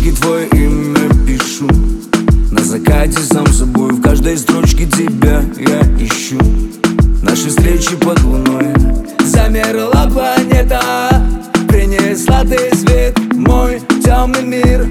ручки твое имя пишу. На закате сам собой, в каждой строчке тебя я ищу. Наши встречи под луной, замерла планета, принесла ты свет, мой темный мир,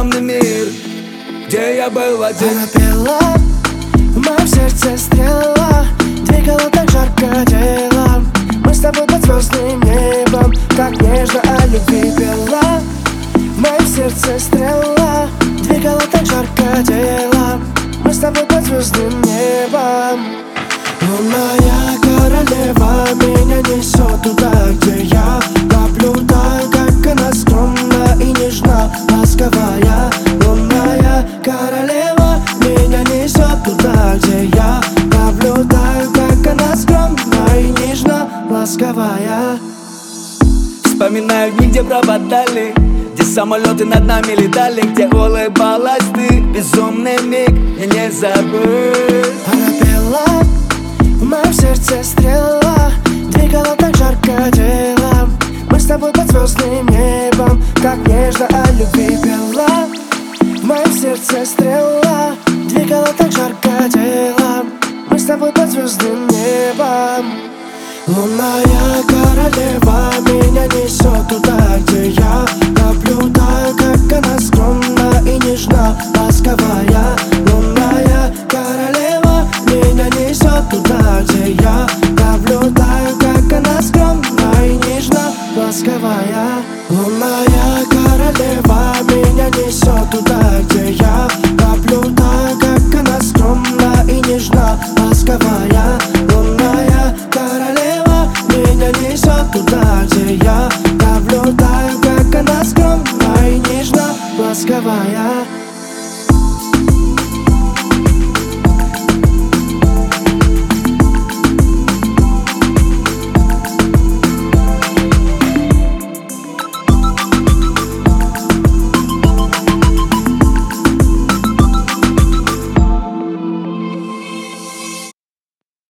где я был один. Она пела, в моем сердце стрела, двигала так жарко тело. Мы с тобой под звездным небом, так нежно о любви пела. В моем сердце стрела, двигала так жарко тело. Мы с тобой под звездным небом. Лунная королева меня несет туда, где я наблюдаю, как она скромна и нежна, ласковая. Лунная королева меня несет туда, где я наблюдаю, как она скромна и нежна, ласковая. Вспоминаю дни, где пропадали, где самолеты над нами летали, где улыбалась ты, безумный миг, я не забыл. Она пела, в моем сердце стрела, двигала так жарко тело. Мы с тобой под звездным небом, так нежно о любви пела. В моем сердце стрела, двигала так жарко тело. Мы с тобой под звездным небом. Лунная королева меня несет туда, где я наблюдаю, как она скромна и нежна, ласковая. Лунная королева меня несет туда, где я наблюдаю, как она скромна и нежна, ласковая. Лунная королева меня несет туда, где я наблюдаю, как она скромна и нежна, ласковая.